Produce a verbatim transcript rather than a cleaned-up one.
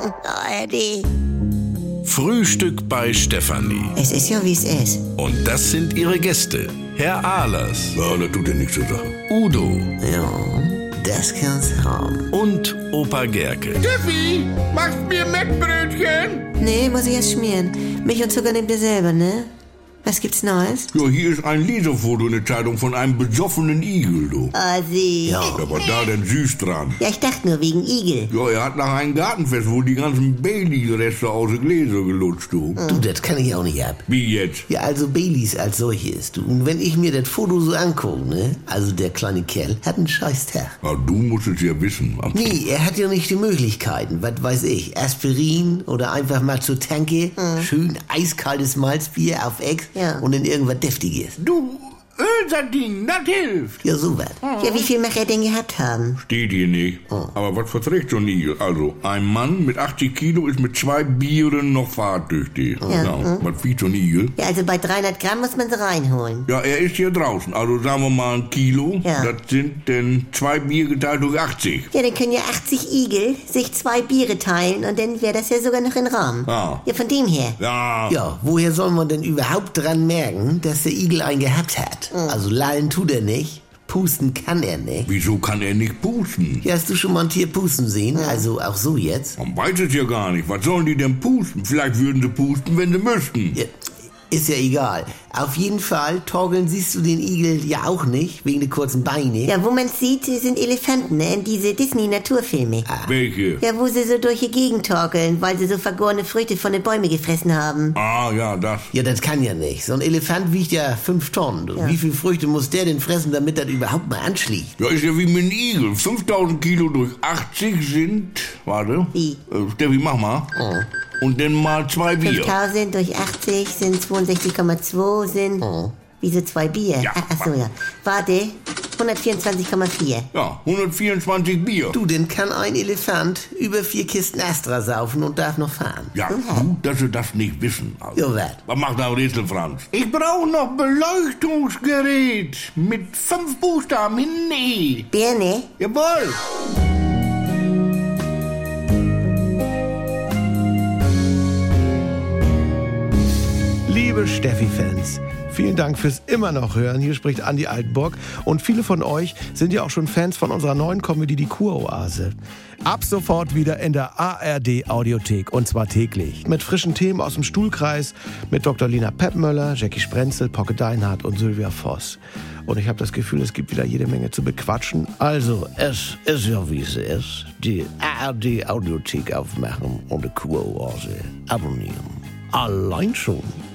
A R D. Frühstück bei Stefanie. Es ist ja, wie es ist. Und das sind ihre Gäste. Herr Ahlers. Ja, das tut ja nichts zur Sache. Udo. Ja, das kann's haben. Und Opa Gerke. Steffi, machst mir Mettbrötchen? Nee, muss ich erst schmieren. Milch und Zucker nehmt ihr selber, ne? Was gibt's Neues? Ja, hier ist ein Leserfoto in der Zeitung von einem besoffenen Igel, du. Ah, sie. Ja, da war da denn süß dran. Ja, ich dachte nur wegen Igel. Ja, er hat nach einem Gartenfest wohl die ganzen Baileys-Reste aus den Gläser gelutscht, du. Du, das kann ich auch nicht ab. Wie jetzt? Ja, also Baileys als solches, du. Und wenn ich mir das Foto so angucke, ne? Also der kleine Kerl hat einen scheiß Tag. Ja, du musst es ja wissen. Nee, er hat ja nicht die Möglichkeiten. Was weiß ich, Aspirin oder einfach mal zur Tanke. Schön eiskaltes Malzbier auf Ex. Ja. Und dann irgendwas Deftiges. Du, Ölsardinen, das hilft. Ja, so was. Ja, wie viel mag er denn gehabt haben? Steht hier nicht. Aber was verträgt so ein Igel? Also, ein Mann mit achtzig Kilo ist mit zwei Bieren noch fahrtüchtig. Ja. Was wiegt so ein Igel? Ja, also bei dreihundert Gramm muss man sie reinholen. Ja, er ist hier draußen. Also sagen wir mal ein Kilo. Ja. Das sind denn zwei Bier geteilt durch achtzig. Ja, dann können ja achtzig Igel sich zwei Biere teilen und dann wäre das ja sogar noch in Rahmen. Ah. Ja, von dem her. Ja. Ja, woher soll man denn überhaupt dran merken, dass der Igel einen gehabt hat? Also lallen tut er nicht, pusten kann er nicht. Wieso kann er nicht pusten? Ja, hast du schon mal ein Tier pusten sehen? Also auch so jetzt? Man weiß es ja gar nicht. Was sollen die denn pusten? Vielleicht würden sie pusten, wenn sie müssten. Ja, ist ja egal. Auf jeden Fall, torgeln siehst du den Igel ja auch nicht, wegen der kurzen Beine. Ja, wo man sieht, sind Elefanten, ne? In diese Disney-Naturfilme. Welche? Ja, wo sie so durch die Gegend torkeln, weil sie so vergorene Früchte von den Bäumen gefressen haben. Ah, ja, das. Ja, das kann ja nicht. So ein Elefant wiegt ja fünf Tonnen. Du. Wie viele Früchte muss der denn fressen, damit das überhaupt mal anschlägt? Ja, ist ja wie mit einem Igel. fünftausend Kilo durch achtzig sind... Warte. Wie? Äh, Steffi, mach mal. Und dann mal zwei Bier. fünftausend durch achtzig sind zweiundsechzig Komma zwei sind... Wieso zwei Bier? Ja. Ach, ach so, ja. Warte, hundertvierundzwanzig Komma vier. Ja, hundertvierundzwanzig Bier. Du, denn kann ein Elefant über vier Kisten Astra saufen und darf noch fahren. Ja, gut, dass sie das nicht wissen. Also. Ja, was? Was macht da ein Rätsel, Franz? Ich brauche noch Beleuchtungsgerät mit fünf Buchstaben hinten E. Birne? Jawohl. Liebe Steffi-Fans, vielen Dank fürs immer noch hören. Hier spricht Andi Altenburg. Und viele von euch sind ja auch schon Fans von unserer neuen Comedy Die Kuroase. Ab sofort wieder in der A R D-Audiothek. Und zwar täglich. Mit frischen Themen aus dem Stuhlkreis. Mit Doktor Lina Peppmöller, Jackie Sprenzel, Pocke Deinhardt und Sylvia Voss. Und ich habe das Gefühl, es gibt wieder jede Menge zu bequatschen. Also, es ist ja wie es ist. Die A R D-Audiothek aufmachen und die Kuroase abonnieren. Allein schon